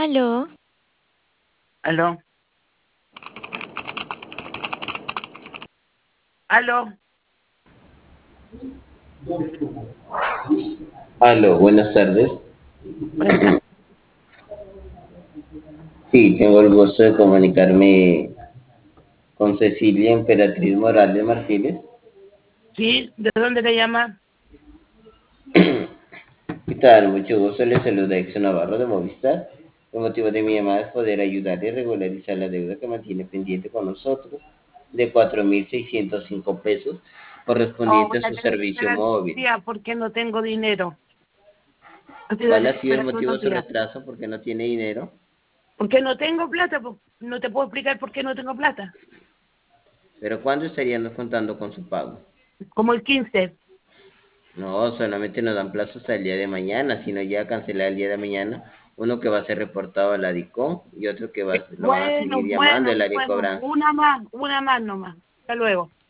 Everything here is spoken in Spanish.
Aló, Aló, aló. Aló, buenas tardes. Buenas tardes. Sí, tengo el gusto de comunicarme con Cecilia Emperatriz Morales Martínez. Sí, ¿de dónde le llama? ¿Qué tal? Mucho gusto, les saluda Exxon Navarro de Movistar. El motivo de mi llamada es poder ayudarle a regularizar la deuda que mantiene pendiente con nosotros de 4.605 pesos correspondiente a Ahora su le voy a servicio esperar unos móvil. días porque no tengo dinero. Estoy ¿Cuál ha sido el esperando motivo de unos su días. retraso? ¿Porque no tiene dinero? Porque no tengo plata, pues. No te puedo explicar por qué no tengo plata. ¿Pero cuándo estaríamos contando con su pago? Como el 15. No, solamente nos dan plazo hasta el día de mañana, sino ya cancelar el día de mañana, uno que va a ser reportado a la DICOM y otro que lo van a Bueno, seguir llamando bueno, el área de bueno. cobranza. Una más nomás. Hasta luego.